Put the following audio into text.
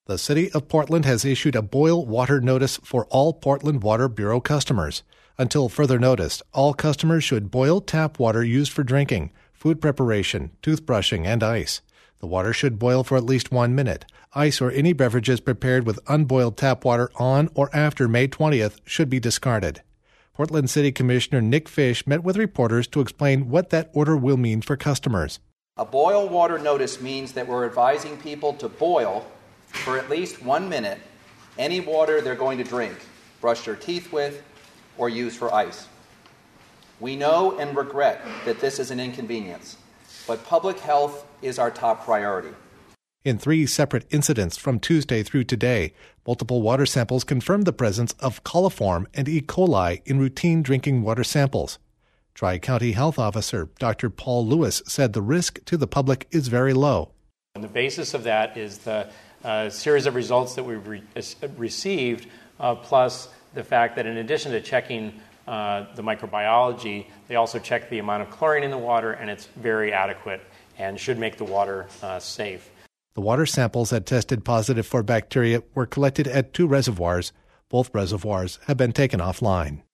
The City of Portland has issued a boil water notice for all Portland Water Bureau customers. Until further notice, all customers should boil tap water used for drinking, food preparation, toothbrushing, and ice. The water should boil for at least 1 minute. Ice or any beverages prepared with unboiled tap water on or after May 20th should be discarded. Portland City Commissioner Nick Fish met with reporters to explain what that order will mean for customers. A boil water notice means that we're advising people to boil for at least 1 minute any water they're going to drink, brush their teeth with, or use for ice. We know and regret that this is an inconvenience, but public health is our top priority. In 3 separate incidents from Tuesday through today, multiple water samples confirmed the presence of coliform and E. coli in routine drinking water samples. Tri-County Health Officer Dr. Paul Lewis said the risk to the public is very low. And the basis of that is the series of results that we've received, plus the fact that in addition to checking the microbiology, they also check the amount of chlorine in the water, and it's very adequate and should make the water safe. The water samples that tested positive for bacteria were collected at 2 reservoirs. Both reservoirs have been taken offline.